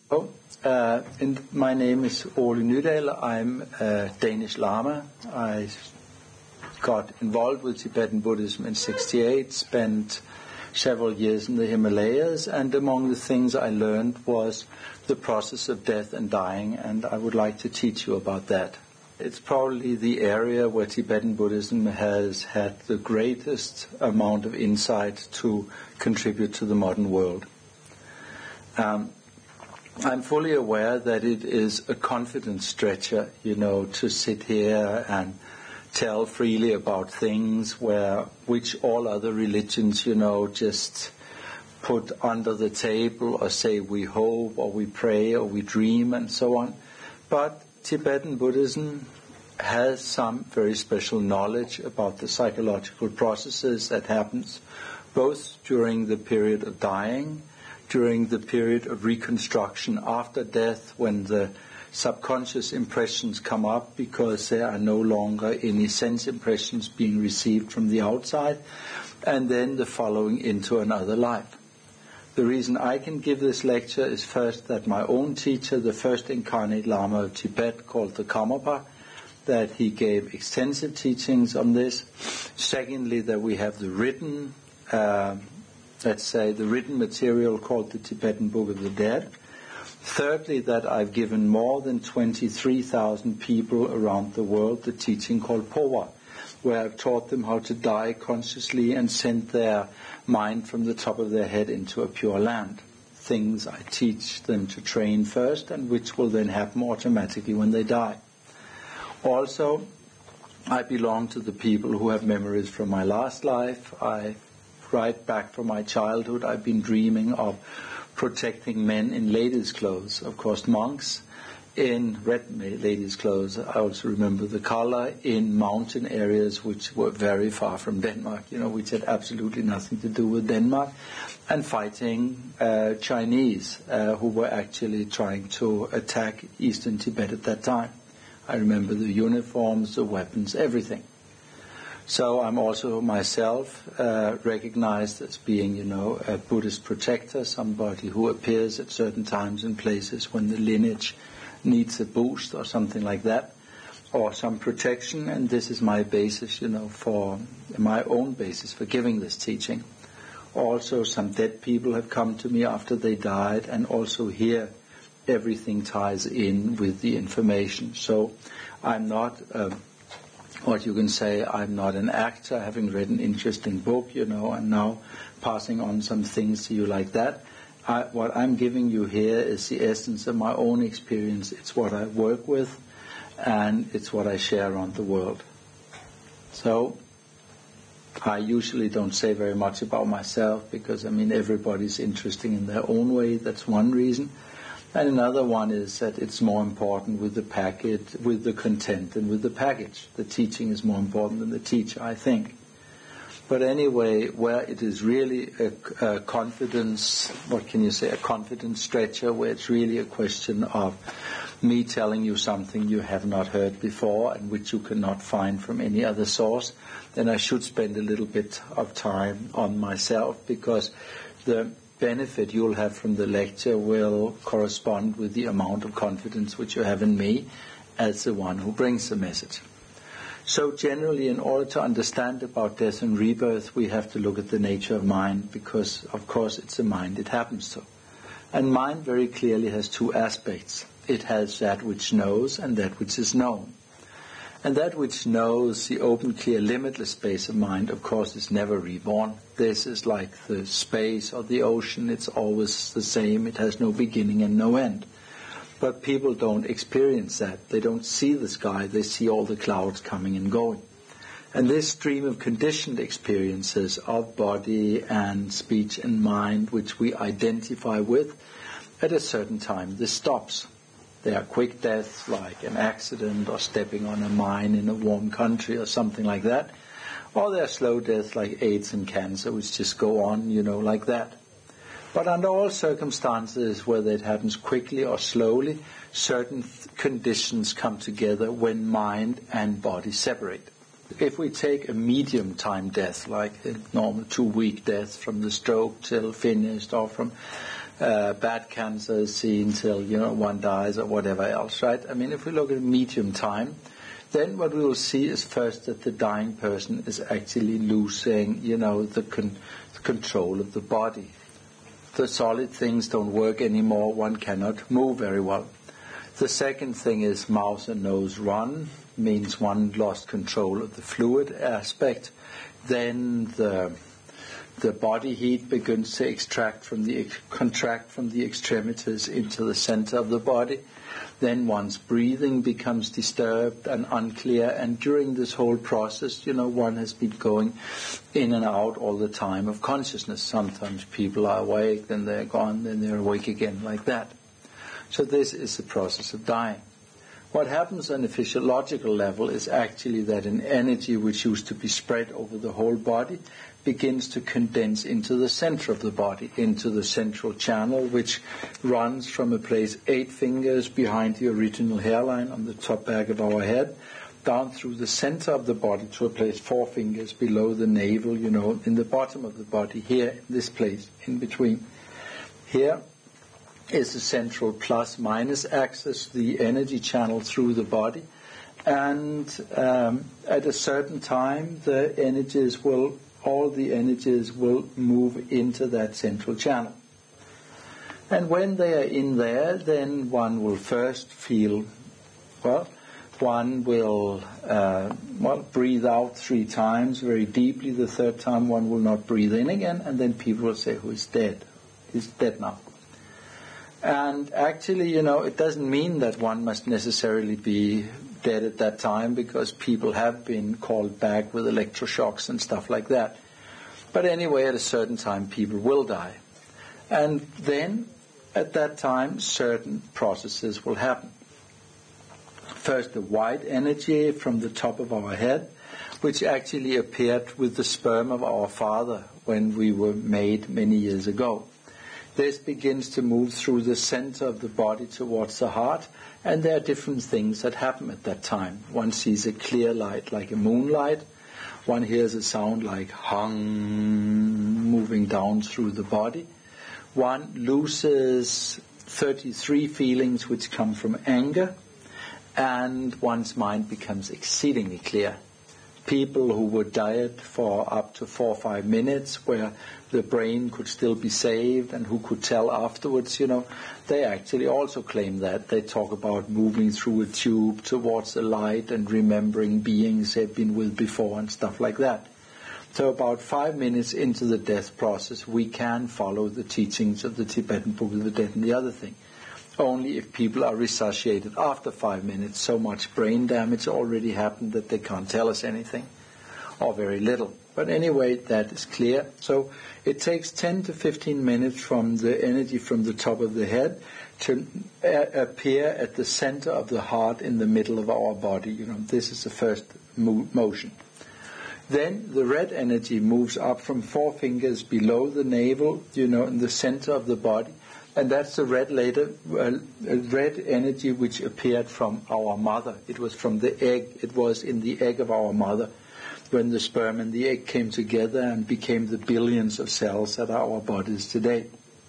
My name is Ole Nydal. I'm a Danish Lama. I got involved with Tibetan Buddhism in '68, spent several years in the Himalayas, and among the things I learned was the process of death and dying, and I would like to teach you about that. It's probably the area where Tibetan Buddhism has had the greatest amount of insight to contribute to the modern world. I'm fully aware that it is a confidence stretcher, to sit here and tell freely about things which all other religions, just put under the table or say we hope or we pray or we dream and so on. But Tibetan Buddhism has some very special knowledge about the psychological processes that happens both during the period of dying, during the period of reconstruction after death, when the subconscious impressions come up because there are no longer any sense impressions being received from the outside, and then the following into another life. The reason I can give this lecture is first that my own teacher, the first incarnate Lama of Tibet, called the Karmapa, that he gave extensive teachings on this. Secondly, that we have the written the written material called the Tibetan Book of the Dead. Thirdly, that I've given more than 23,000 people around the world the teaching called Pova, where I've taught them how to die consciously and send their mind from the top of their head into a pure land. Things I teach them to train first and which will then happen automatically when they die. Also, I belong to the people who have memories from my last life. Right back from my childhood, I've been dreaming of protecting men in ladies' clothes, of course monks in red ladies' clothes. I also remember the color in mountain areas which were very far from Denmark, which had absolutely nothing to do with Denmark, and fighting Chinese who were actually trying to attack eastern Tibet at that time. I remember the uniforms, the weapons, everything. So I'm also myself recognized as being, a Buddhist protector, somebody who appears at certain times and places when the lineage needs a boost or something like that, or some protection. And this is my basis, for my own basis for giving this teaching. Also, some dead people have come to me after they died, and also here everything ties in with the information. So I'm not I'm not an actor having read an interesting book, and now passing on some things to you like that. What I'm giving you here is the essence of my own experience. It's what I work with, and it's what I share around the world. So I usually don't say very much about myself because, everybody's interesting in their own way. That's one reason. And another one is that it's more important with the package, with the content than with the package. The teaching is more important than the teacher, I think. But anyway, where it is really a confidence, a confidence stretcher, where it's really a question of me telling you something you have not heard before and which you cannot find from any other source, then I should spend a little bit of time on myself, because the benefit you'll have from the lecture will correspond with the amount of confidence which you have in me as the one who brings the message. So generally, in order to understand about death and rebirth, we have to look at the nature of mind, because of course it's the mind it happens to. And mind very clearly has two aspects. It has that which knows and that which is known. And that which knows, the open, clear, limitless space of mind, of course, is never reborn. This is like the space or the ocean. It's always the same. It has no beginning and no end. But people don't experience that. They don't see the sky. They see all the clouds coming and going. And this stream of conditioned experiences of body and speech and mind, which we identify with, at a certain time, this stops. There are quick deaths like an accident or stepping on a mine in a warm country or something like that. Or there are slow deaths like AIDS and cancer, which just go on, like that. But under all circumstances, whether it happens quickly or slowly, certain conditions come together when mind and body separate. If we take a medium time death, like a normal 2-week death from the stroke till finished, or from bad cancer is seen till, one dies or whatever else, right? I mean, if we look at medium time, then what we will see is first that the dying person is actually losing, the control of the body. The solid things don't work anymore. One cannot move very well. The second thing is mouth and nose run, means one lost control of the fluid aspect. Then the body heat begins to contract from the extremities into the center of the body. Then one's breathing becomes disturbed and unclear, and during this whole process, one has been going in and out all the time of consciousness. Sometimes people are awake, then they're gone, then they're awake again, like that. So this is the process of dying. What happens on a physiological level is actually that an energy which used to be spread over the whole body begins to condense into the center of the body, into the central channel, which runs from a place 8 fingers behind the original hairline on the top back of our head, down through the center of the body to a place 4 fingers below the navel, in the bottom of the body, here, this place, in between. Here is the central plus-minus axis, the energy channel through the body, and at a certain time all the energies will move into that central channel. And when they are in there, then one will first feel, one will breathe out 3 times very deeply. The third time one will not breathe in again, and then people will say, "Who is dead? He's dead now." And actually, it doesn't mean that one must necessarily be dead at that time, because people have been called back with electroshocks and stuff like that. But anyway, at a certain time, people will die. And then, at that time, certain processes will happen. First, the white energy from the top of our head, which actually appeared with the sperm of our father when we were made many years ago. This begins to move through the center of the body towards the heart, and there are different things that happen at that time. One sees a clear light like a moonlight. One hears a sound like hum moving down through the body. One loses 33 feelings which come from anger, and one's mind becomes exceedingly clear. People who would diet for up to 4 or 5 minutes, where the brain could still be saved and who could tell afterwards, they actually also claim that. They talk about moving through a tube towards the light and remembering beings they've been with before and stuff like that. So about 5 minutes into the death process, we can follow the teachings of the Tibetan Book of the Dead and the other thing. Only if people are resuscitated after 5 minutes, so much brain damage already happened that they can't tell us anything, or very little. But anyway, that is clear. So it takes 10 to 15 minutes from the energy from the top of the head to appear at the center of the heart in the middle of our body. This is the first motion. Then the red energy moves up from 4 fingers below the navel, in the center of the body. And that's the red energy which appeared from our mother. It was from the egg. It was in the egg of our mother when the sperm and the egg came together and became the billions of cells that are our bodies today.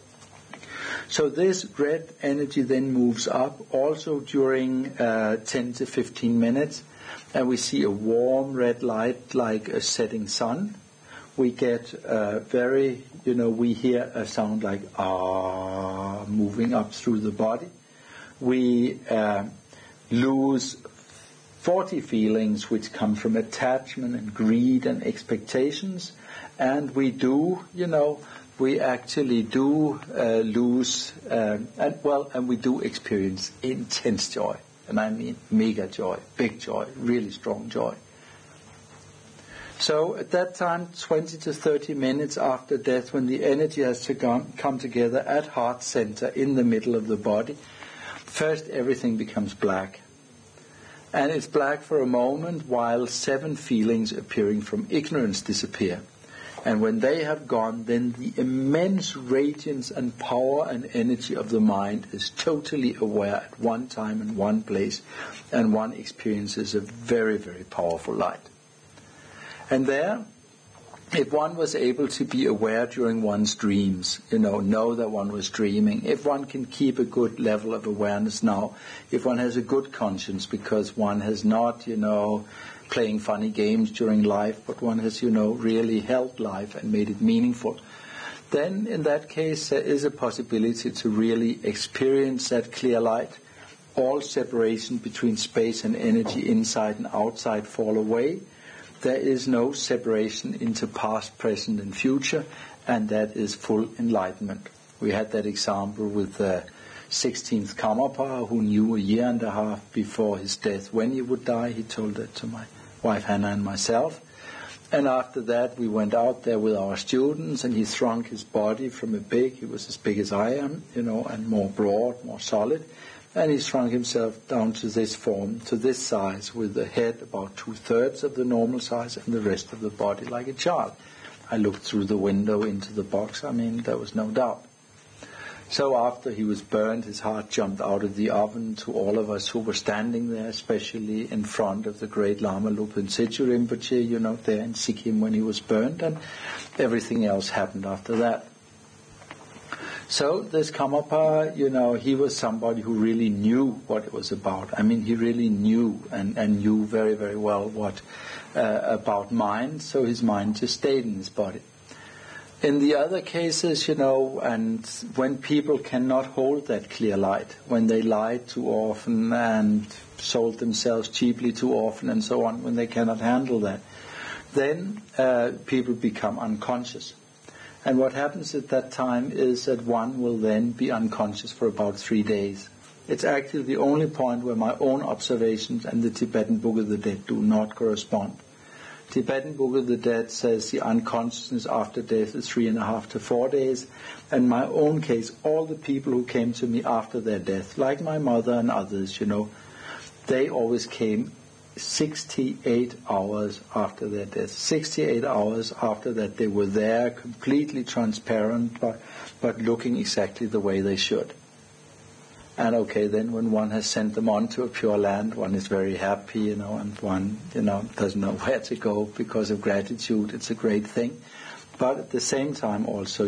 So this red energy then moves up also during 10 to 15 minutes, and we see a warm red light like a setting sun. We get we hear a sound like ah moving up through the body. We lose 40 feelings which come from attachment and greed and expectations, and we actually do lose and we do experience intense joy, and I mean mega joy, big joy, really strong joy. So at that time, 20 to 30 minutes after death, when the energy has to come together at heart center in the middle of the body, first everything becomes black. And it's black for a moment while 7 feelings appearing from ignorance disappear. And when they have gone, then the immense radiance and power and energy of the mind is totally aware at one time and one place, and one experiences a very, very powerful light. And there, if one was able to be aware during one's dreams, know that one was dreaming, if one can keep a good level of awareness now, if one has a good conscience because one has not, playing funny games during life, but one has, really held life and made it meaningful, then in that case there is a possibility to really experience that clear light. All separation between space and energy inside and outside fall away. There is no separation into past, present and future, and that is full enlightenment. We had that example with the 16th Karmapa, who knew a year and a half before his death when he would die. He told that to my wife Hannah and myself. And after that we went out there with our students, and he shrunk his body from he was as big as I am, and more broad, more solid. And he shrunk himself down to this form, to this size, with the head about 2/3 of the normal size and the rest of the body like a child. I looked through the window into the box. There was no doubt. So after he was burned, his heart jumped out of the oven to all of us who were standing there, especially in front of the great Lama Lopin Tsechu Rinpoche, there in Sikkim when he was burned, and everything else happened after that. So this Karmapa, he was somebody who really knew what it was about. He really knew and knew very, very well what about mind, so his mind just stayed in his body. In the other cases, and when people cannot hold that clear light, when they lied too often and sold themselves cheaply too often and so on, when they cannot handle that, then people become unconscious. And what happens at that time is that one will then be unconscious for about 3 days. It's actually the only point where my own observations and the Tibetan Book of the Dead do not correspond. Tibetan Book of the Dead says the unconsciousness after death is 3.5 to 4 days. And in my own case, all the people who came to me after their death, like my mother and others, they always came 68 hours after their death. 68 hours after that they were there, completely transparent, but looking exactly the way they should. And then when one has sent them on to a Pure Land, one is very happy, and one, doesn't know where to go because of gratitude. It's a great thing. But at the same time also,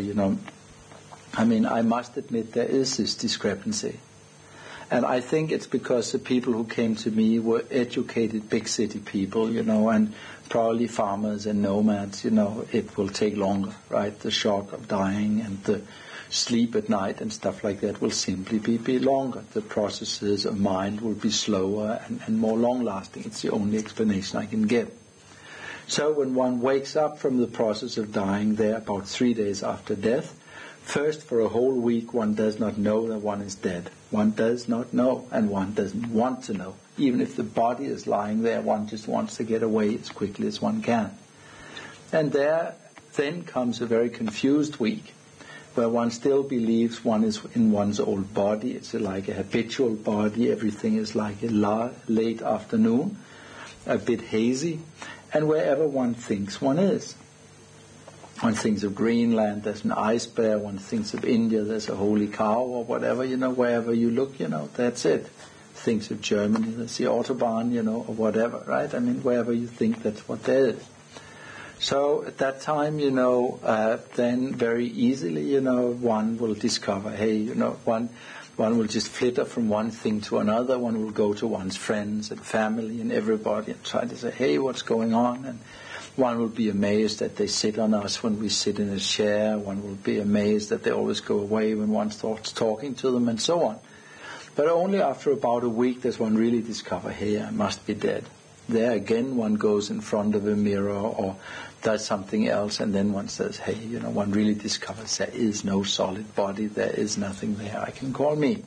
I must admit there is this discrepancy. And I think it's because the people who came to me were educated big city people, and probably farmers and nomads, it will take longer, right? The shock of dying and the sleep at night and stuff like that will simply be longer. The processes of mind will be slower and more long-lasting. It's the only explanation I can give. So when one wakes up from the process of dying there about 3 days after death, first, for a whole week, one does not know that one is dead. One does not know, and one doesn't want to know. Even if the body is lying there, one just wants to get away as quickly as one can. And there then comes a very confused week, where one still believes one is in one's old body. It's like a habitual body. Everything is like a late afternoon, a bit hazy, and wherever one thinks one is. One thinks of Greenland, there's an ice bear. One thinks of India, there's a holy cow, or whatever, wherever you look, that's it. Thinks of Germany, there's the Autobahn, or whatever, right? Wherever you think, that's what there is. So at that time, then very easily, one will discover, one will just flitter from one thing to another. One will go to one's friends and family and everybody and try to say, hey, what's going on? And one will be amazed that they sit on us when we sit in a chair. One will be amazed that they always go away when one starts talking to them and so on. But only after about a week does one really discover, hey, I must be dead. There again one goes in front of a mirror or does something else, and then one says, hey, one really discovers there is no solid body, there is nothing there I can call me.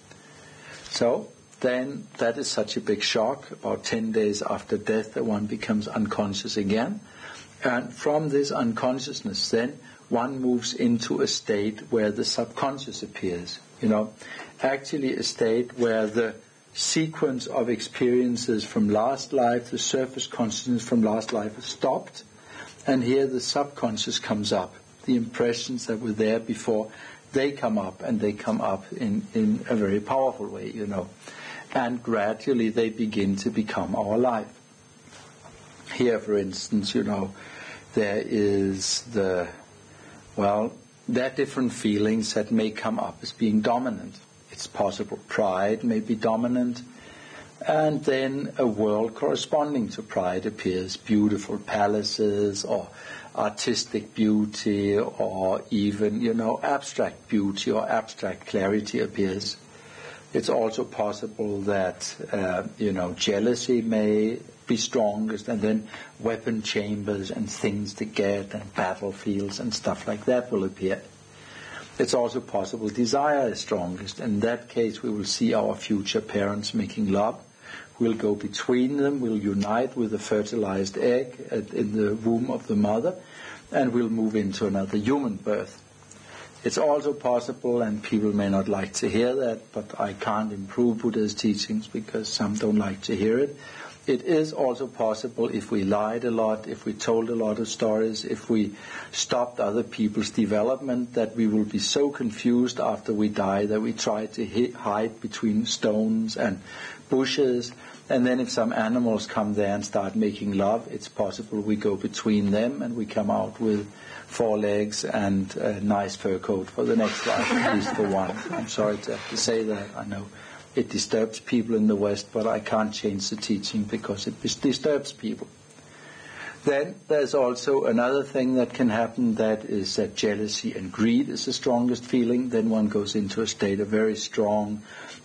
So then that is such a big shock. About 10 days after death that one becomes unconscious again. And from this unconsciousness then one moves into a state where the subconscious appears. Actually a state where the sequence of experiences from last life, the surface consciousness from last life is stopped, and here the subconscious comes up. The impressions that were there before, they come up, and they come up in a very powerful way, and gradually they begin to become our life. Here, for instance, there is there are different feelings that may come up as being dominant. It's possible pride may be dominant, and then a world corresponding to pride appears, beautiful palaces or artistic beauty or even, abstract beauty or abstract clarity appears. It's also possible that, jealousy may be strongest, and then weapon chambers and things to get and battlefields and stuff like that will appear. It's also possible desire is strongest. In that case, we will see our future parents making love. We'll go between them, we'll unite with the fertilized egg in the womb of the mother, and we'll move into another human birth. It's also possible, and people may not like to hear that, but I can't improve Buddha's teachings because some don't like to hear it. It is also possible, if we lied a lot, if we told a lot of stories, if we stopped other people's development, that we will be so confused after we die that we try to hide between stones and bushes. And then if some animals come there and start making love, it's possible we go between them and we come out with 4 legs and a nice fur coat for the next life, at least for one. I'm sorry to have to say that. I know it disturbs people in the West, but I can't change the teaching because it disturbs people. Then there's also another thing that can happen, that is that jealousy and greed is the strongest feeling. Then one goes into a state of very strong,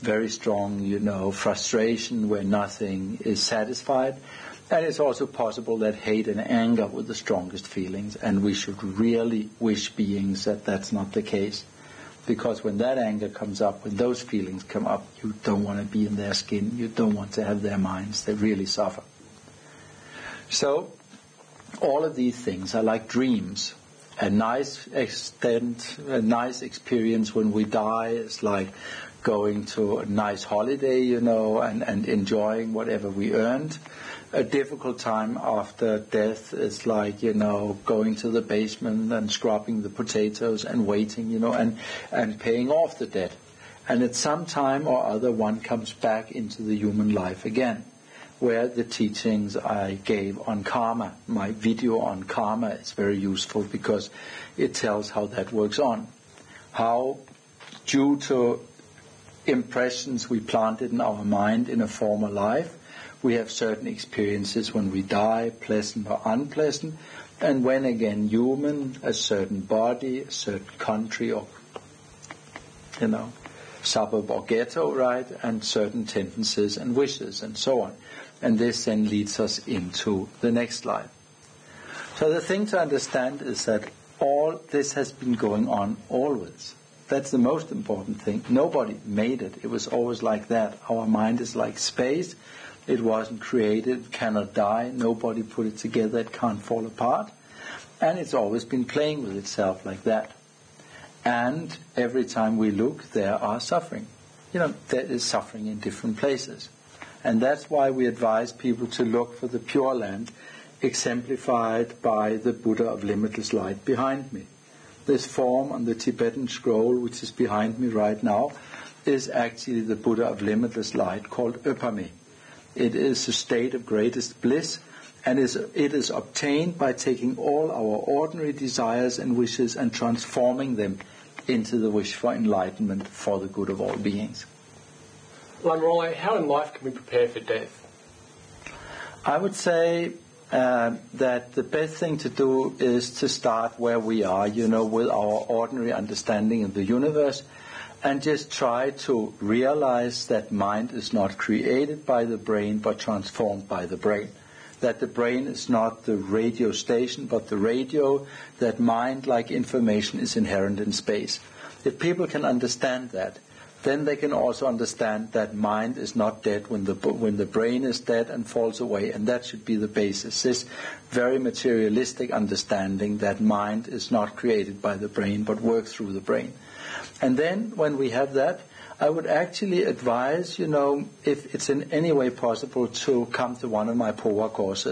frustration where nothing is satisfied. And it's also possible that hate and anger were the strongest feelings, and we should really wish beings that that's not the case. Because when that anger comes up, when those feelings come up, you don't want to be in their skin, you don't want to have their minds, they really suffer. So, all of these things are like dreams. A nice experience when we die is like going to a nice holiday, and enjoying whatever we earned. A difficult time after death is like, going to the basement and scrubbing the potatoes and waiting, and paying off the debt. And at some time or other, one comes back into the human life again, where the teachings I gave on karma, my video on karma, is very useful because it tells how that works on. How, due to impressions we planted in our mind in a former life, we have certain experiences when we die, pleasant or unpleasant, and when again human, a certain body, a certain country or, suburb or ghetto, right, and certain tendencies and wishes and so on. And this then leads us into the next life. So the thing to understand is that all this has been going on always. That's the most important thing. Nobody made it. It was always like that. Our mind is like space. It wasn't created, it cannot die, nobody put it together, it can't fall apart. And it's always been playing with itself like that. And every time we look, there are suffering. There is suffering in different places. And that's why we advise people to look for the Pure Land, exemplified by the Buddha of Limitless Light behind me. This form on the Tibetan scroll, which is behind me right now, is actually the Buddha of Limitless Light, called Öpame. It is a state of greatest bliss, and it is obtained by taking all our ordinary desires and wishes and transforming them into the wish for enlightenment for the good of all beings. Lanrole, how in life can we prepare for death? I would say that the best thing to do is to start where we are, with our ordinary understanding of the universe, and just try to realize that mind is not created by the brain but transformed by the brain. That the brain is not the radio station but the radio, that mind, like information, is inherent in space. If people can understand that, then they can also understand that mind is not dead when the brain is dead and falls away, and that should be the basis. This very materialistic understanding that mind is not created by the brain but works through the brain. And then when we have that, I would actually advise, if it's in any way possible, to come to one of my Powa courses.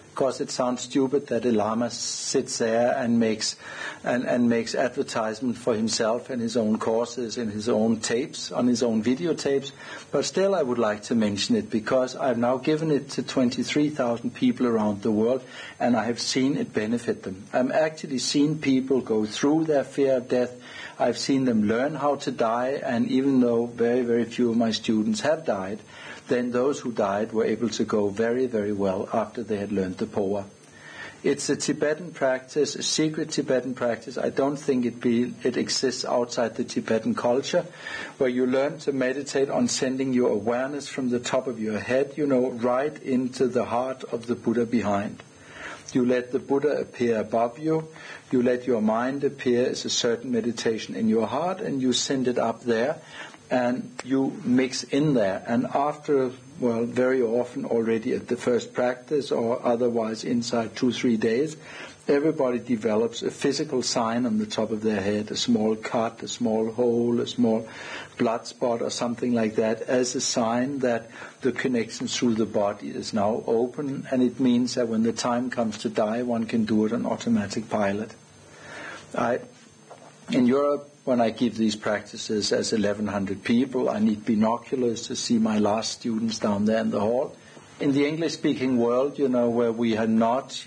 because it sounds stupid that a Lama sits there and makes advertisement for himself and his own courses in his own tapes, on his own videotapes. But still I would like to mention it because I've now given it to 23,000 people around the world, and I have seen it benefit them. I've actually seen people go through their fear of death. I've seen them learn how to die, and even though very, very few of my students have died, then those who died were able to go very, very well after they had learned the Powa. It's a Tibetan practice, a secret Tibetan practice. I don't think it exists outside the Tibetan culture, where you learn to meditate on sending your awareness from the top of your head, right into the heart of the Buddha behind. You let the Buddha appear above you. You let your mind appear as a certain meditation in your heart, and you send it up there. And you mix in there, and after, very often already at the first practice or otherwise inside 2-3 days, everybody develops a physical sign on the top of their head, a small cut, a small hole, a small blood spot or something like that, as a sign that the connection through the body is now open, and it means that when the time comes to die, one can do it on automatic pilot. In Europe, when I give these practices as 1,100 people, I need binoculars to see my last students down there in the hall. In the English-speaking world, where we have not,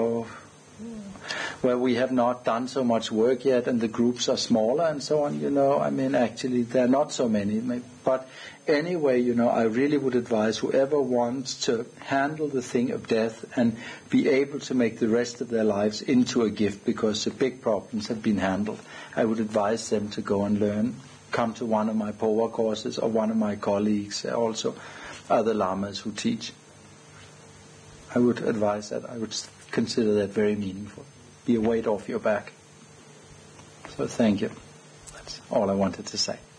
where we have not done so much work yet, and the groups are smaller and so on, actually there are not so many. But anyway, I really would advise whoever wants to handle the thing of death and be able to make the rest of their lives into a gift because the big problems have been handled, I would advise them to go and learn, come to one of my Powa courses or one of my colleagues, also other Lamas who teach. I would advise that. I would consider that very meaningful. Be a weight off your back. So thank you. That's all I wanted to say.